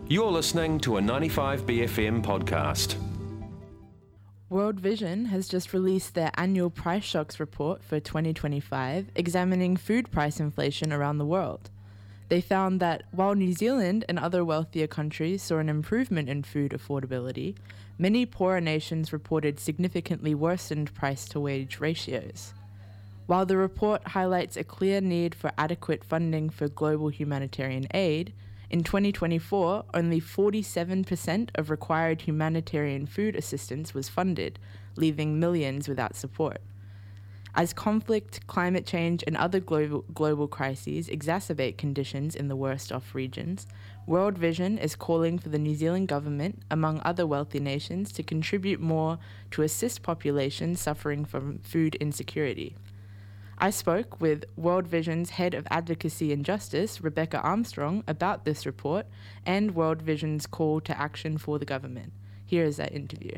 You're listening to a 95BFM podcast. World Vision has just released their annual price shocks report for 2025, examining food price inflation around the world. They found that while New Zealand and other wealthier countries saw an improvement in food affordability, many poorer nations reported significantly worsened price-to-wage ratios. While the report highlights a clear need for adequate funding for global humanitarian aid, in 2024, only 47% of required humanitarian food assistance was funded, leaving millions without support. As conflict, climate change, and other global crises exacerbate conditions in the worst-off regions, World Vision is calling for the New Zealand government, among other wealthy nations, to contribute more to assist populations suffering from food insecurity. I spoke with World Vision's Head of Advocacy and Justice, Rebecca Armstrong, about this report and World Vision's call to action for the government. Here is that interview.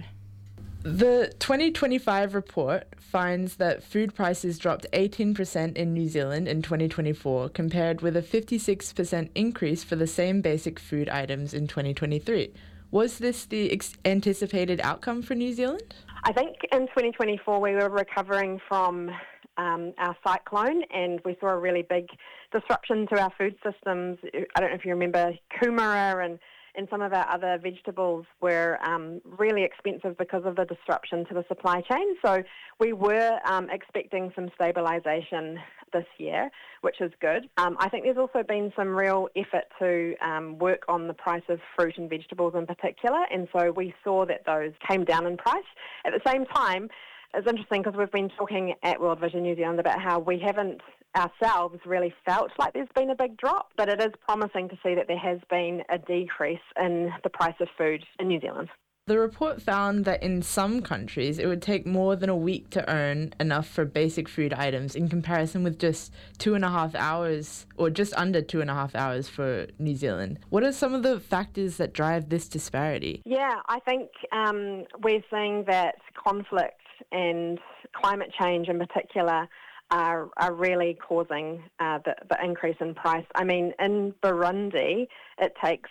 The 2025 report finds that food prices dropped 18% in New Zealand in 2024, compared with a 56% increase for the same basic food items in 2023. Was this the anticipated outcome for New Zealand? I think in 2024 we were recovering from our cyclone, and we saw a really big disruption to our food systems. I don't know if you remember kumara and some of our other vegetables were really expensive because of the disruption to the supply chain. So we were expecting some stabilisation this year, which is good. I think there's also been some real effort to work on the price of fruit and vegetables in particular, and so we saw that those came down in price. At the same time, it's interesting because we've been talking at World Vision New Zealand about how we haven't ourselves really felt like there's been a big drop, but it is promising to see that there has been a decrease in the price of food in New Zealand. The report found that in some countries it would take more than a week to earn enough for basic food items in comparison with just 2.5 hours or just under 2.5 hours for New Zealand. What are some of the factors that drive this disparity? Yeah, I think we're seeing that conflict and climate change in particular are really causing the increase in price. I mean, in Burundi, it takes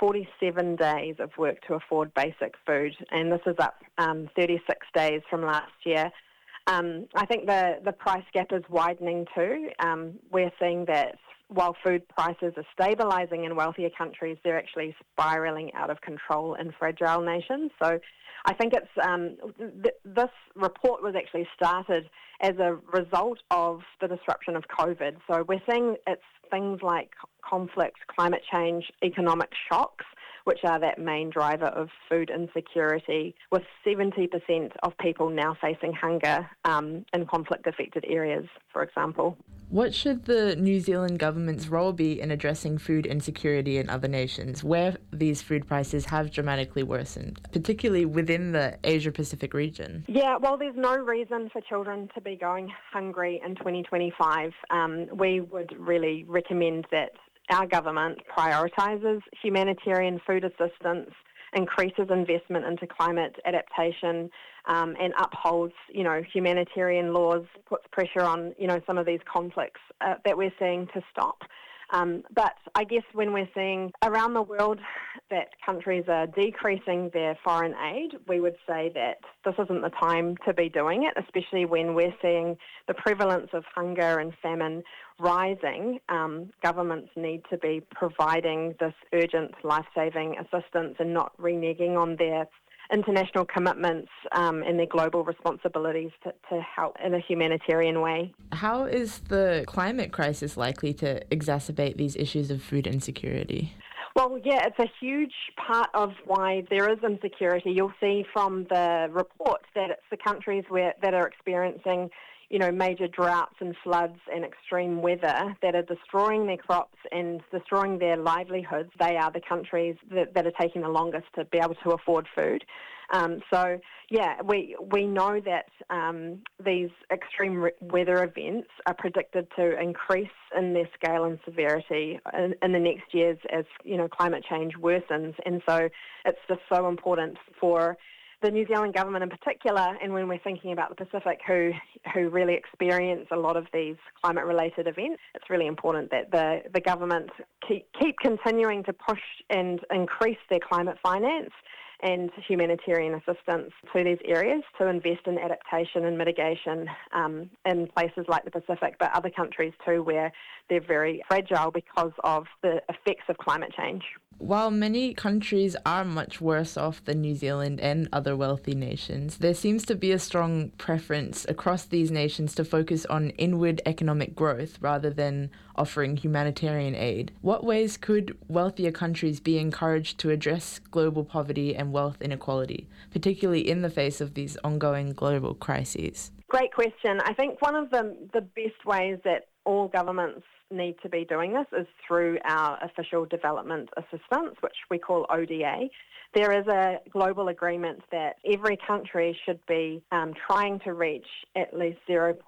47 days of work to afford basic food, and this is up 36 days from last year. I think the price gap is widening too. We're seeing that while food prices are stabilising in wealthier countries, they're actually spiralling out of control in fragile nations. So I think it's this report was actually started as a result of the disruption of COVID. So we're seeing it's things like conflict, climate change, economic shocks, which are that main driver of food insecurity, with 70% of people now facing hunger in conflict-affected areas, for example. What should the New Zealand government's role be in addressing food insecurity in other nations where these food prices have dramatically worsened, particularly within the Asia-Pacific region? Yeah, well, there's no reason for children to be going hungry in 2025. We would really recommend that our government prioritises humanitarian food assistance, increases investment into climate adaptation, and upholds, humanitarian laws, puts pressure on, some of these conflicts that we're seeing to stop. But I guess when we're seeing around the world that countries are decreasing their foreign aid, we would say that this isn't the time to be doing it, especially when we're seeing the prevalence of hunger and famine rising. Governments need to be providing this urgent life-saving assistance and not reneging on their international commitments and their global responsibilities to help in a humanitarian way. How is the climate crisis likely to exacerbate these issues of food insecurity? Well, yeah, it's a huge part of why there is insecurity. You'll see from the report that it's the countries that are experiencing major droughts and floods and extreme weather that are destroying their crops and destroying their livelihoods. They are the countries that are taking the longest to be able to afford food. So, yeah, we know that these extreme weather events are predicted to increase in their scale and severity in the next years as, climate change worsens. And so it's just so important for the New Zealand government in particular, and when we're thinking about the Pacific, who really experience a lot of these climate-related events, it's really important that the government keep continuing to push and increase their climate finance and humanitarian assistance to these areas to invest in adaptation and mitigation in places like the Pacific, but other countries too where they're very fragile because of the effects of climate change. While many countries are much worse off than New Zealand and other wealthy nations, there seems to be a strong preference across these nations to focus on inward economic growth rather than offering humanitarian aid. What ways could wealthier countries be encouraged to address global poverty and wealth inequality, particularly in the face of these ongoing global crises? Great question. I think one of the best ways that all governments need to be doing this is through our official development assistance, which we call ODA. There is a global agreement that every country should be trying to reach at least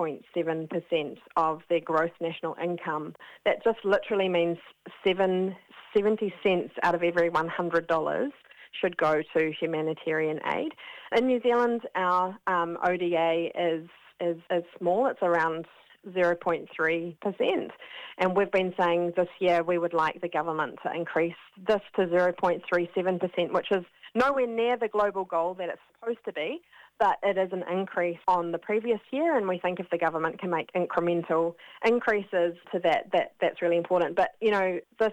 0.7% of their gross national income. That just literally means 70 cents out of every $100 should go to humanitarian aid. In New Zealand, our ODA is small. It's around 0.3%. And we've been saying this year we would like the government to increase this to 0.37%, which is nowhere near the global goal that it's supposed to be, but it is an increase on the previous year, and we think if the government can make incremental increases to that's really important. But, this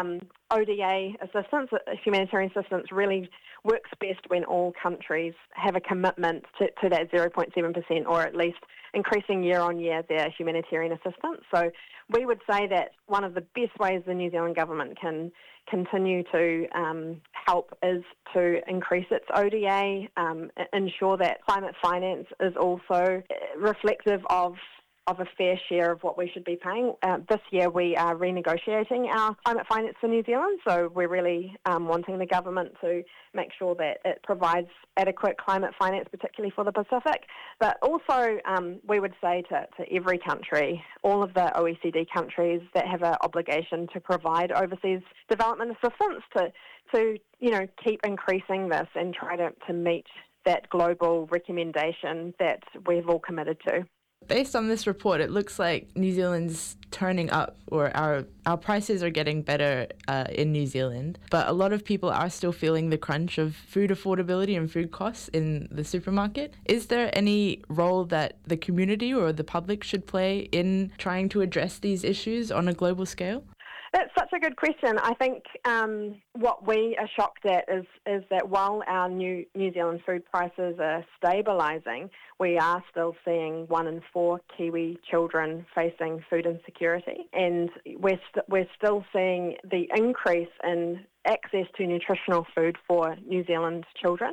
ODA assistance, humanitarian assistance, really works best when all countries have a commitment to that 0.7%, or at least increasing year on year their humanitarian assistance. So we would say that one of the best ways the New Zealand government can continue to help is to increase its ODA, ensure that climate finance is also reflective of a fair share of what we should be paying. This year we are renegotiating our climate finance for New Zealand, so we're really wanting the government to make sure that it provides adequate climate finance, particularly for the Pacific. But also we would say to every country, all of the OECD countries that have an obligation to provide overseas development assistance to keep increasing this and try to meet that global recommendation that we've all committed to. Based on this report, it looks like New Zealand's turning up, or our prices are getting better in New Zealand, but a lot of people are still feeling the crunch of food affordability and food costs in the supermarket. Is there any role that the community or the public should play in trying to address these issues on a global scale? That's such a good question. I think what we are shocked at is that while our New Zealand food prices are stabilising, we are still seeing 1 in 4 Kiwi children facing food insecurity, and we're still seeing the increase in access to nutritional food for New Zealand children.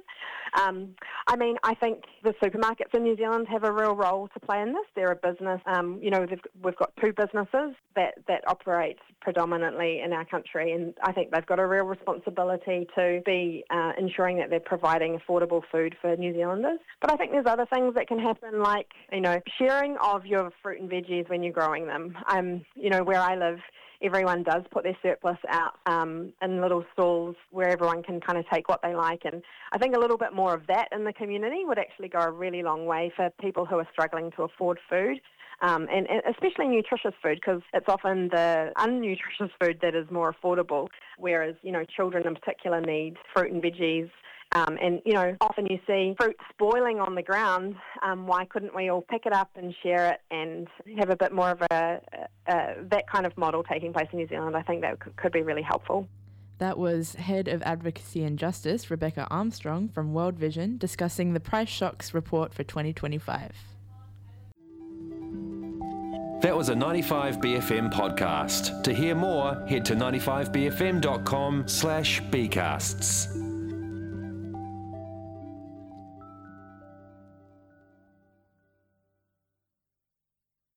I think the supermarkets in New Zealand have a real role to play in this. They're a business, we've got 2 businesses that operate predominantly in our country, and I think they've got a real responsibility to be ensuring that they're providing affordable food for New Zealanders. But I think there's other things that can happen, like, sharing of your fruit and veggies when you're growing them. Where I live, everyone does put their surplus out in little stalls where everyone can kind of take what they like. And I think a little bit more of that in the community would actually go a really long way for people who are struggling to afford food. And especially nutritious food, because it's often the unnutritious food that is more affordable, whereas, children in particular need fruit and veggies. Often you see fruit spoiling on the ground. Why couldn't we all pick it up and share it and have a bit more of that kind of model taking place in New Zealand? I think that could be really helpful. That was Head of Advocacy and Justice, Rebecca Armstrong from World Vision, discussing the Price Shocks report for 2025. That was a 95BFM podcast. To hear more, head to 95bfm.com/bcasts.